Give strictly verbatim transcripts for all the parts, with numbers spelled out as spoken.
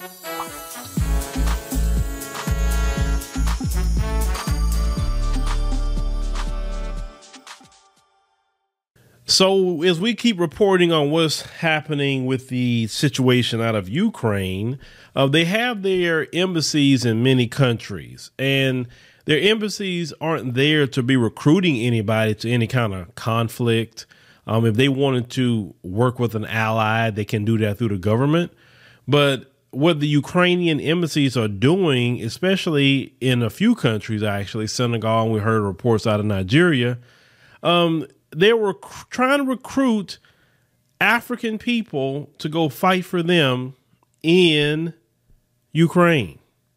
So as we keep reporting on what's happening with the situation out of Ukraine, uh, they have their embassies in many countries, and their embassies aren't there to be recruiting anybody to any kind of conflict. Um, if they wanted to work with an ally, they can do that through the government. But what the Ukrainian embassies are doing, especially in a few countries, actually, Senegal, and we heard reports out of Nigeria, um, they were rec- trying to recruit African people to go fight for them in Ukraine.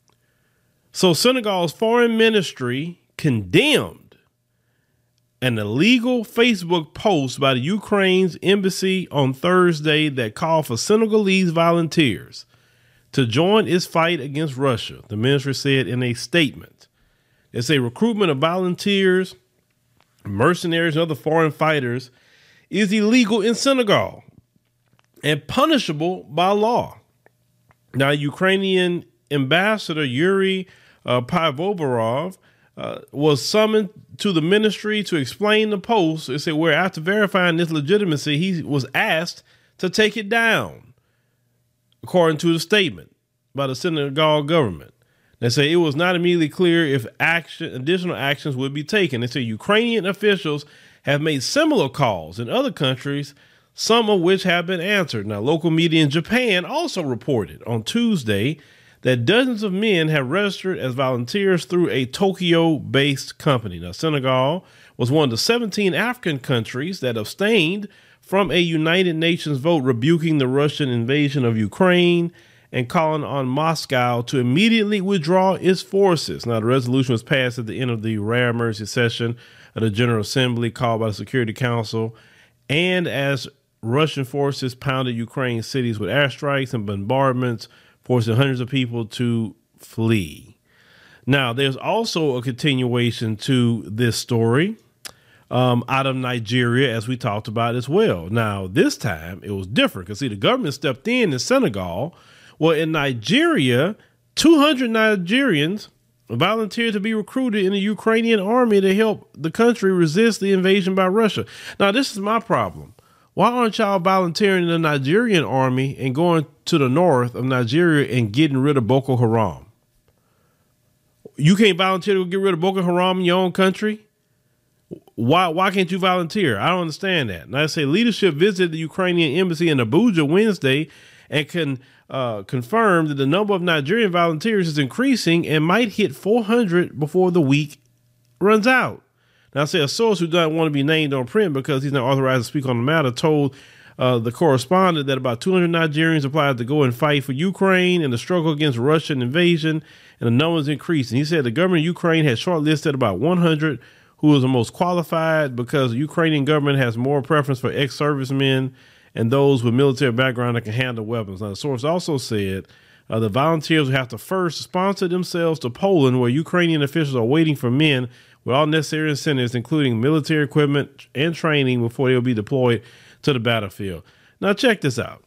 So Senegal's foreign ministry condemned an illegal Facebook post by the Ukraine's embassy on Thursday that called for Senegalese volunteers to join its fight against Russia, the ministry said in a statement. It's a recruitment of volunteers, mercenaries, and other foreign fighters is illegal in Senegal and punishable by law. Now, Ukrainian ambassador Yuri uh, Pivovarov uh, was summoned to the ministry to explain the post. It said, where after verifying this legitimacy, he was asked to take it down, according to the statement by the Senegal government. They say it was not immediately clear if action, additional actions would be taken. They say Ukrainian officials have made similar calls in other countries, some of which have been answered. Now, local media in Japan also reported on Tuesday that dozens of men have registered as volunteers through a Tokyo-based company. Now, Senegal was one of the seventeen African countries that abstained from a United Nations vote rebuking the Russian invasion of Ukraine and calling on Moscow to immediately withdraw its forces. Now, the resolution was passed at the end of the rare emergency session of the General Assembly called by the Security Council, and as Russian forces pounded Ukraine's cities with airstrikes and bombardments, forcing hundreds of people to flee. Now, there's also a continuation to this story um, out of Nigeria, as we talked about as well. Now, this time it was different because, see, the government stepped in in Senegal. Well, in Nigeria, two hundred Nigerians volunteered to be recruited in the Ukrainian army to help the country resist the invasion by Russia. Now, this is my problem. Why aren't y'all volunteering in the Nigerian army and going to the north of Nigeria and getting rid of Boko Haram? You can't volunteer to get rid of Boko Haram in your own country? Why why can't you volunteer? I don't understand that. Now, I say leadership visited the Ukrainian embassy in Abuja Wednesday and can uh, confirm that the number of Nigerian volunteers is increasing and might hit four hundred before the week runs out. Now, I say a source who doesn't want to be named on print because he's not authorized to speak on the matter told uh, the correspondent that about two hundred Nigerians applied to go and fight for Ukraine in the struggle against Russian invasion, and the numbers increasing. He said the government of Ukraine had shortlisted about one hundred who was the most qualified because the Ukrainian government has more preference for ex-servicemen and those with military background that can handle weapons. Now, the source also said uh, the volunteers will have to first sponsor themselves to Poland, where Ukrainian officials are waiting for men with all necessary incentives, including military equipment and training, before they'll be deployed to the battlefield. Now, check this out.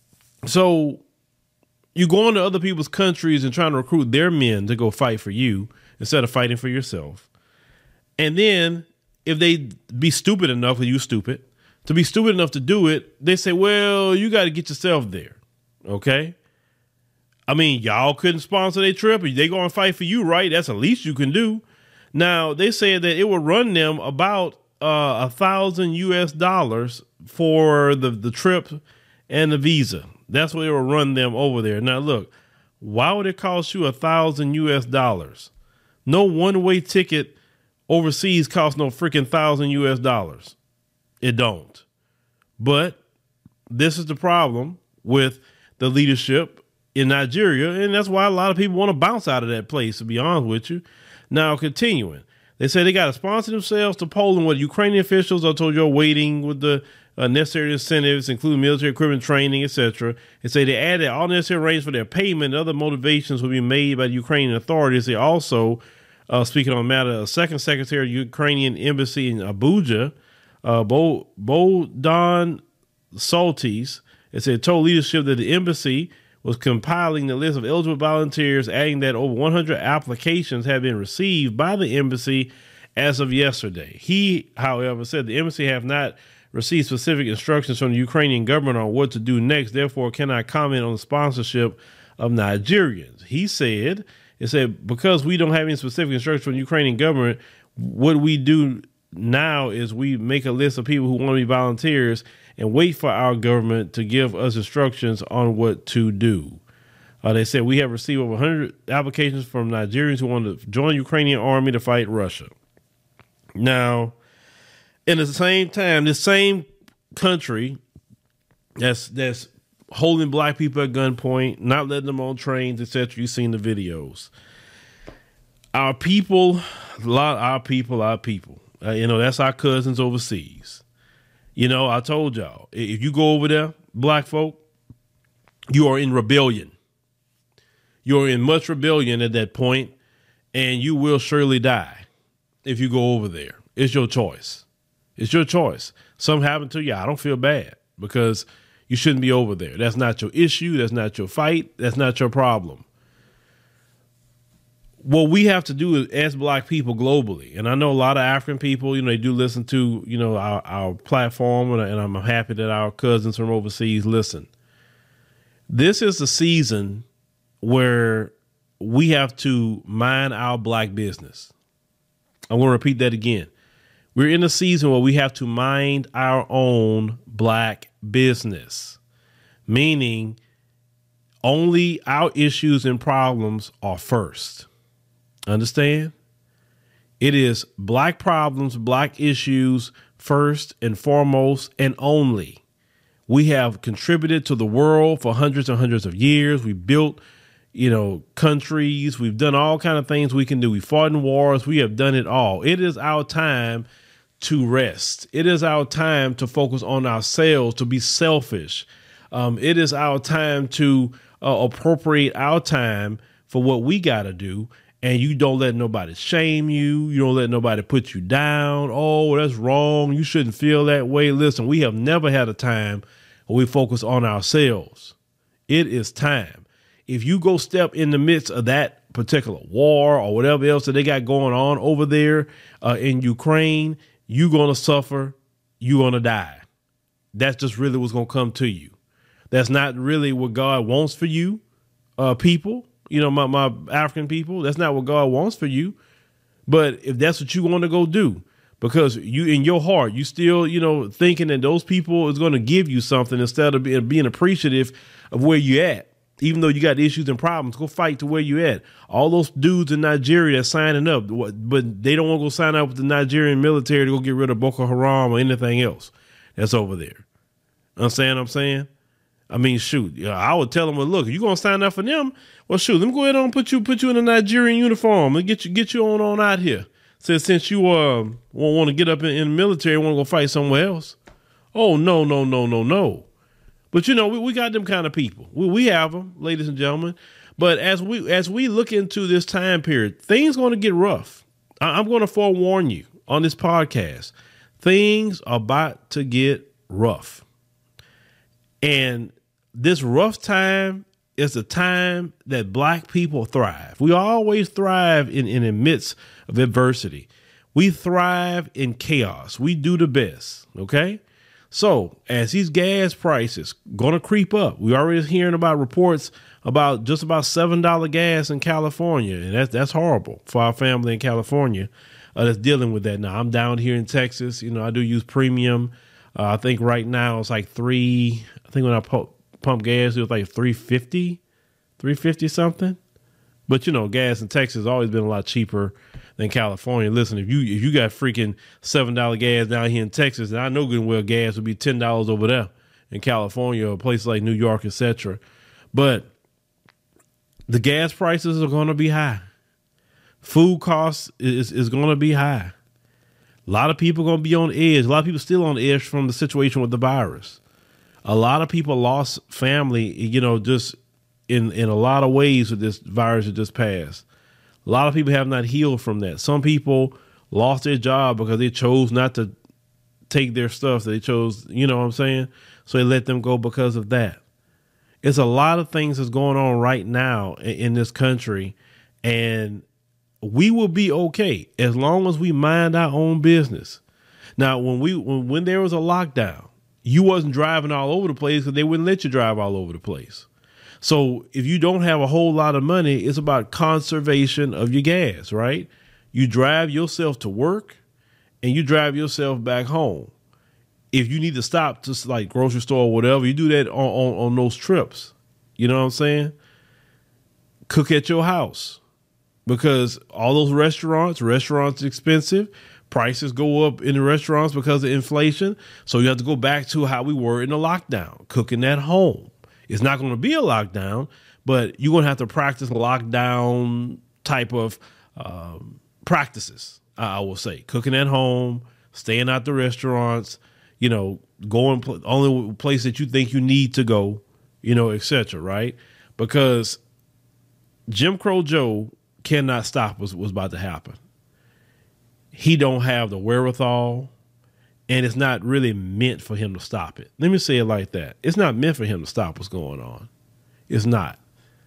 So you go into other people's countries and trying to recruit their men to go fight for you instead of fighting for yourself. And then if they be stupid enough, or you stupid, to be stupid enough to do it, they say, well, you got to get yourself there. Okay. I mean, y'all couldn't sponsor their trip. They going to fight for you, right? That's the least you can do. Now, they said that it will run them about uh, a thousand U S dollars for the, the trip and the visa. That's what it will run them over there. Now, look, why would it cost you a thousand U S dollars? No one-way ticket overseas costs no freaking thousand U S dollars. It don't. But this is the problem with the leadership in Nigeria, and that's why a lot of people want to bounce out of that place, to be honest with you. Now, continuing, they say they got to sponsor themselves to Poland, where Ukrainian officials are told you're waiting with the uh, necessary incentives, including military equipment, training, et cetera. They say they added all necessary arrangements for their payment and other motivations will be made by the Ukrainian authorities. They also, uh, speaking on the matter, a second secretary of the Ukrainian embassy in Abuja, uh, Bohdan Soltis, it said told leadership that the embassy was compiling the list of eligible volunteers, adding that over one hundred applications have been received by the embassy as of yesterday. He, however, said the embassy have not received specific instructions from the Ukrainian government on what to do next, therefore cannot comment on the sponsorship of Nigerians. He said, it said, because we don't have any specific instructions from the Ukrainian government, what we do now is we make a list of people who want to be volunteers and wait for our government to give us instructions on what to do. Uh, they said we have received over one hundred applications from Nigerians who want to join the Ukrainian army to fight Russia. Now, in the same time, this same country that's that's holding black people at gunpoint, not letting them on trains, et cetera. You've seen the videos. Our people, a lot of our people, our people. Uh, you know, that's our cousins overseas. You know, I told y'all, if you go over there, black folk, you are in rebellion. You're in much rebellion at that point, and you will surely die if you go over there. It's your choice. It's your choice. Something happened to you, I don't feel bad because you shouldn't be over there. That's not your issue. That's not your fight. That's not your problem. What we have to do is, as black people globally, and I know a lot of African people, you know, they do listen to, you know, our, our platform, and, and I'm happy that our cousins from overseas listen. This is the season where we have to mind our black business. I'm going to repeat that again. We're in a season where we have to mind our own black business, meaning only our issues and problems are first. Understand? It is black problems, black issues first and foremost and only. We have contributed to the world for hundreds and hundreds of years. We built, you know, countries. We've done all kind of things we can do. We fought in wars. We have done it all. It is our time to rest. It is our time to focus on ourselves, to be selfish. Um, it is our time to uh, appropriate our time for what we got to do. And you don't let nobody shame you. You don't let nobody put you down. Oh, that's wrong. You shouldn't feel that way. Listen, we have never had a time where we focus on ourselves. It is time. If you go step in the midst of that particular war or whatever else that they got going on over there uh, in Ukraine, you're going to suffer. You're going to die. That's just really what's going to come to you. That's not really what God wants for you, uh, people. You know, my, my African people, that's not what God wants for you. But if that's what you want to go do, because you in your heart, you still, you know, thinking that those people is going to give you something instead of being, being appreciative of where you at. Even though you got issues and problems, go fight to where you at. All those dudes in Nigeria that's signing up, but they don't want to go sign up with the Nigerian military to go get rid of Boko Haram or anything else that's over there. Understand what I'm saying? I mean, shoot, I would tell them, well, look, if you're going to sign up for them, well, shoot, let me go ahead and put you put you in a Nigerian uniform and get you get you on, on out here. Since, since you uh, won't want to get up in, in the military and want to go fight somewhere else. Oh, no, no, no, no, no. But, you know, we, we got them kind of people. We, we have them, ladies and gentlemen. But as we as we look into this time period, things going to get rough. I, I'm going to forewarn you on this podcast. Things are about to get rough. And this rough time is a time that black people thrive. We always thrive in, in the midst of adversity. We thrive in chaos. We do the best. Okay. So as these gas prices going to creep up, we already hearing about reports about just about seven dollars gas in California. And that's, that's horrible for our family in California uh, that's dealing with that. Now I'm down here in Texas. You know, I do use premium. Uh, I think right now it's like three, I think when I pump, pump gas, it was like three fifty, three fifty something. But, you know, gas in Texas has always been a lot cheaper than California. Listen, if you if you got freaking seven dollars gas down here in Texas, then I know good and well gas would be ten dollars over there in California or places like New York, et cetera. But the gas prices are going to be high. Food costs is, is going to be high. A lot of people are going to be on edge. A lot of people still on edge from the situation with the virus. A lot of people lost family, you know, just in, in a lot of ways with this virus that just passed. A lot of people have not healed from that. Some people lost their job because they chose not to take their stuff. They chose, you know what I'm saying? So they let them go because of that. It's a lot of things that's going on right now in, in this country, and we will be okay as long as we mind our own business. Now, when we when, when there was a lockdown, you wasn't driving all over the place because they wouldn't let you drive all over the place. So if you don't have a whole lot of money, it's about conservation of your gas, right? You drive yourself to work and you drive yourself back home. If you need to stop to like grocery store or whatever, you do that on, on, on those trips. You know what I'm saying? Cook at your house, because all those restaurants, restaurants are expensive. Prices go up in the restaurants because of inflation. So you have to go back to how we were in the lockdown, cooking at home. It's not going to be a lockdown, but you're going to have to practice lockdown type of um, practices, I will say. Cooking at home, staying out the restaurants, you know, going pl- only place that you think you need to go, you know, et cetera, right? Because Jim Crow Joe cannot stop what's, what's about to happen. He don't have the wherewithal, and it's not really meant for him to stop it. Let me say it like that. It's not meant for him to stop what's going on. It's not.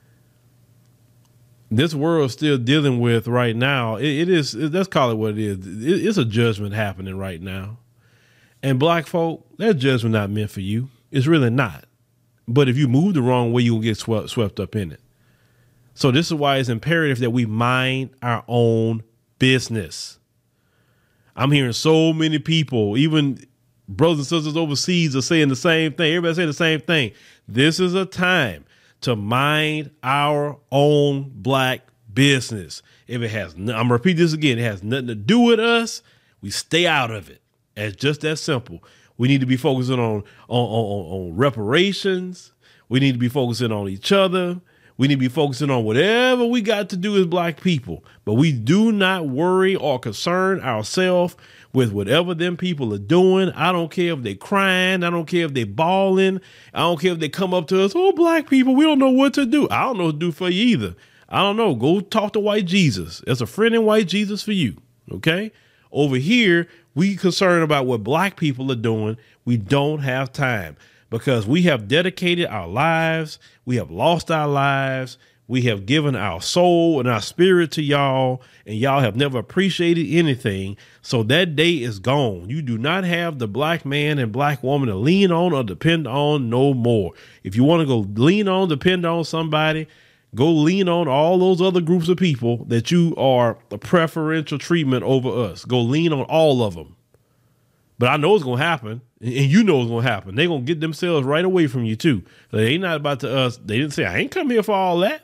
This world is still dealing with right now. It, it is, it, let's call it what it is. It, it's a judgment happening right now. And black folk, that judgment not meant for you. It's really not. But if you move the wrong way, you'll get swept, swept up in it. So this is why it's imperative that we mind our own business. I'm hearing so many people, even brothers and sisters overseas, are saying the same thing. Everybody saying the same thing. This is a time to mind our own black business. If it has, I'm going to repeat this again, it has nothing to do with us, we stay out of it. It's just that simple. We need to be focusing on, on, on, on reparations. We need to be focusing on each other. We need to be focusing on whatever we got to do as black people. But we do not worry or concern ourselves with whatever them people are doing. I don't care if they're crying. I don't care if they're bawling. I don't care if they come up to us, oh, black people, we don't know what to do. I don't know what to do for you either. I don't know. Go talk to white Jesus. There's a friend in white Jesus for you. Okay? Over here, we concerned about what black people are doing. We don't have time, because we have dedicated our lives. We have lost our lives. We have given our soul and our spirit to y'all, and y'all have never appreciated anything. So that day is gone. You do not have the black man and black woman to lean on or depend on no more. If you want to go lean on, depend on somebody, go lean on all those other groups of people that you are the preferential treatment over us. Go lean on all of them. But I know it's going to happen, and you know it's going to happen. They're going to get themselves right away from you, too. They ain't not about to us. They didn't say, I ain't come here for all that.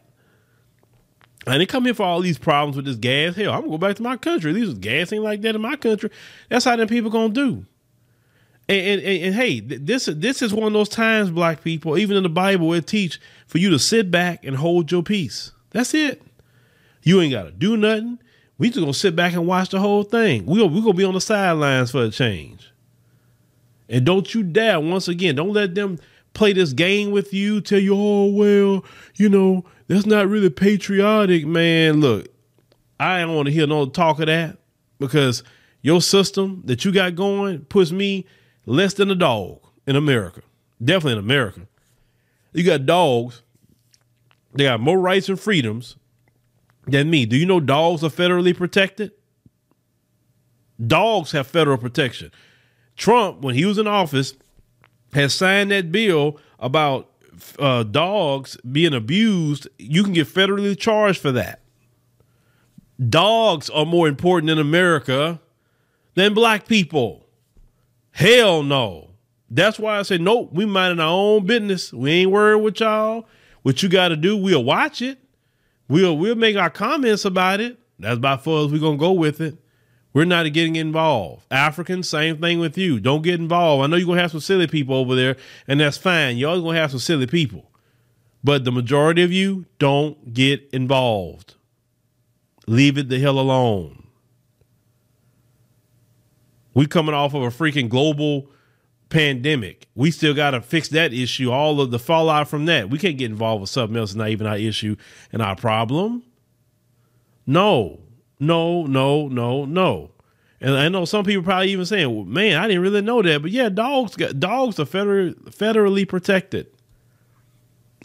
I didn't come here for all these problems with this gas. Hell, I'm going to go back to my country. These gas ain't like that in my country. That's how them people going to do. And, and, and, and hey, this, this is one of those times, black people, even in the Bible, it teach for you to sit back and hold your peace. That's it. You ain't got to do nothing. We just gonna sit back and watch the whole thing. We're we gonna be on the sidelines for a change. And don't you dare, once again, don't let them play this game with you, tell you, oh, well, you know, that's not really patriotic, man. Look, I don't want to hear no talk of that, because your system that you got going puts me less than a dog in America. Definitely in America. You got dogs. They got more rights and freedoms than me. Do you know dogs are federally protected? Dogs have federal protection. Trump, when he was in office, has signed that bill about uh, dogs being abused. You can get federally charged for that. Dogs are more important in America than black people. Hell no. That's why I say, nope, we minding our own business. We ain't worried with y'all. What you got to do, we'll watch it. We'll we'll make our comments about it. That's about far as we're going to go with it. We're not getting involved. Africans, same thing with you. Don't get involved. I know you're going to have some silly people over there, and that's fine. You're always going to have some silly people. But the majority of you, don't get involved. Leave it the hell alone. We coming off of a freaking global pandemic. We still got to fix that issue, all of the fallout from that. We can't get involved with something else, not even our issue and our problem. No, no, no, no, no. And I know some people probably even saying, well, man, I didn't really know that. But yeah, dogs got dogs are federally, federally protected.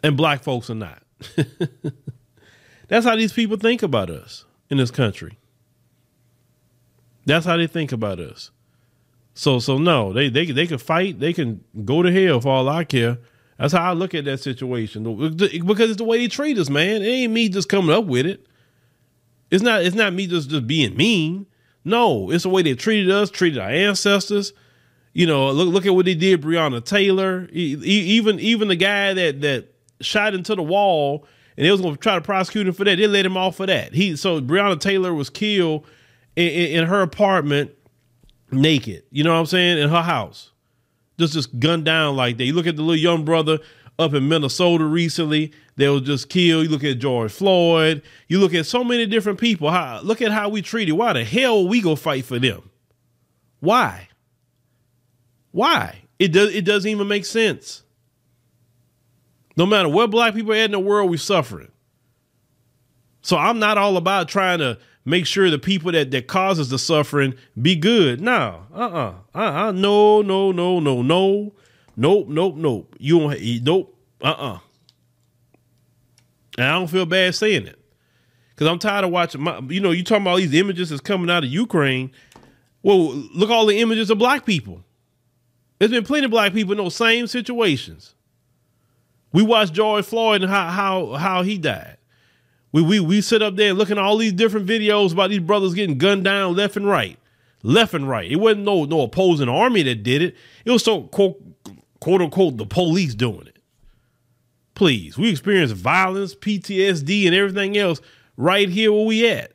and black folks are not. That's how these people think about us in this country. That's how they think about us. So, so no, they, they, they can fight. They can go to hell for all I care. That's how I look at that situation, because it's the way they treat us, man. It ain't me just coming up with it. It's not, it's not me just, just being mean. No, it's the way they treated us, treated our ancestors. You know, look, look at what they did, Breonna Taylor. E- even, even the guy that, that shot into the wall and they was going to try to prosecute him for that. They let him off for that. He, so Breonna Taylor was killed in, in, in her apartment naked. You know what I'm saying? In her house. Just just gunned down like that. You look at the little young brother up in Minnesota recently that was just killed. You look at George Floyd. You look at so many different people. How, look at how we treated. Why the hell we go fight for them? Why? Why? It does. It doesn't even make sense. No matter what black people are at in the world, we're suffering. So I'm not all about trying to make sure the people that, that causes the suffering be good. No, uh-uh, uh-uh, no, no, no, no, no, nope, nope, nope. You don't, nope, uh-uh. And I don't feel bad saying it, because I'm tired of watching my, you know, you talking about all these images that's coming out of Ukraine. Well, look at all the images of black people. There's been plenty of black people in those same situations. We watched George Floyd and how, how, how he died. We we we sit up there looking at all these different videos about these brothers getting gunned down left and right, left and right. It wasn't no no opposing army that did it. It was so quote, quote unquote the police doing it. Please, we experience violence, P T S D, and everything else right here where we at.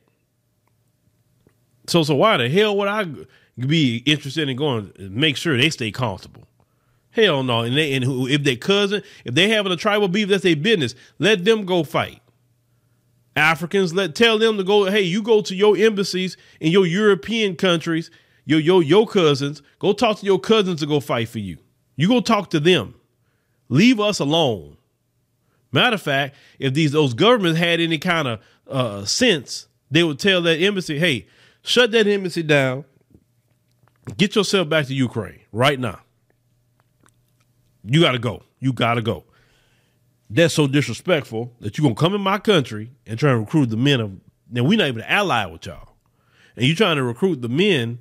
So so why the hell would I be interested in going to make sure they stay comfortable? Hell no. And they and who, if they cousin, if they having a tribal beef, that's their business. Let them go fight. Africans, let tell them to go, hey, you go to your embassies in your European countries, your your your cousins, go talk to your cousins to go fight for you. You go talk to them. Leave us alone. Matter of fact, if these those governments had any kind of uh, sense, they would tell that embassy, hey, shut that embassy down. Get yourself back to Ukraine right now. You got to go. You got to go. That's so disrespectful that you're going to come in my country and try to recruit the men of, now we're not even an ally with y'all. And you're trying to recruit the men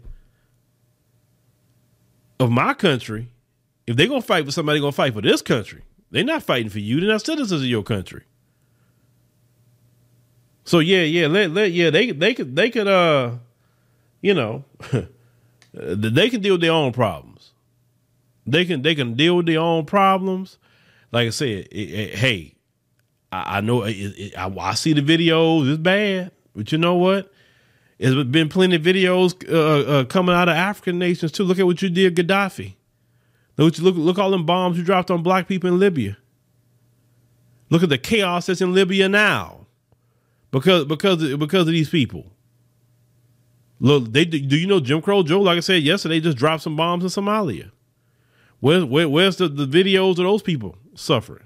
of my country. If they're going to fight for somebody, they're going to fight for this country. They're not fighting for you. They're not citizens of your country. So yeah, yeah, let, let, yeah, they, they could, they could, uh, you know, they can deal with their own problems. They can, they can deal with their own problems. Like I said, it, it, hey, I, I know it, it, I, I see the videos. It's bad, but you know what? There's been plenty of videos uh, uh, coming out of African nations too. Look at what you did, Gaddafi. Look, look, look all them bombs you dropped on black people in Libya. Look at the chaos that's in Libya now, because because because of these people. Look, they do you know Jim Crow Joe? Like I said yesterday, just dropped some bombs in Somalia. Where, where, where's the, the videos of those people suffering?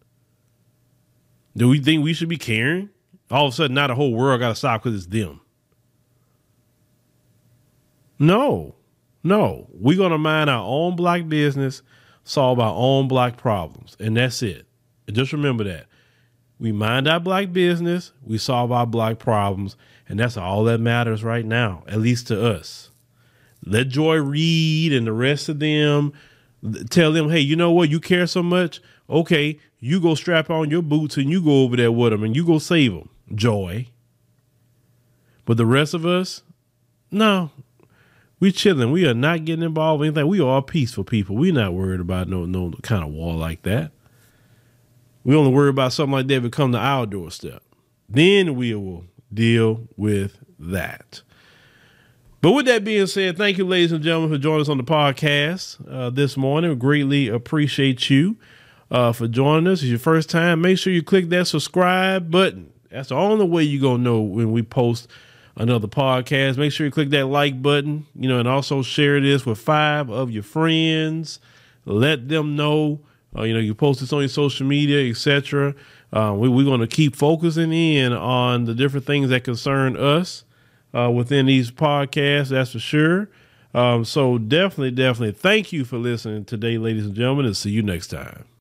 Do we think we should be caring? All of a sudden, now the whole world got to stop because it's them. No, no. We're going to mind our own black business, solve our own black problems, and that's it. And just remember that. We mind our black business, we solve our black problems, and that's all that matters right now, at least to us. Let Joy Reid and the rest of them tell them, hey, you know what? You care so much. Okay, you go strap on your boots and you go over there with them and you go save them, Joy. But the rest of us, no, we chilling. We are not getting involved in anything. We are peaceful people. We're not worried about no no kind of war like that. We only worry about something like that if it come to our doorstep. Then we will deal with that. But with that being said, thank you, ladies and gentlemen, for joining us on the podcast uh, this morning. We greatly appreciate you uh, for joining us. It's your first time. Make sure you click that subscribe button. That's the only way you're going to know when we post another podcast. Make sure you click that like button, you know, and also share this with five of your friends. Let them know, uh, you know, you post this on your social media, et cetera. Uh, we, we're going to keep focusing in on the different things that concern us. Uh, within these podcasts, that's for sure. Um, so definitely, definitely thank you for listening today, ladies and gentlemen, and see you next time.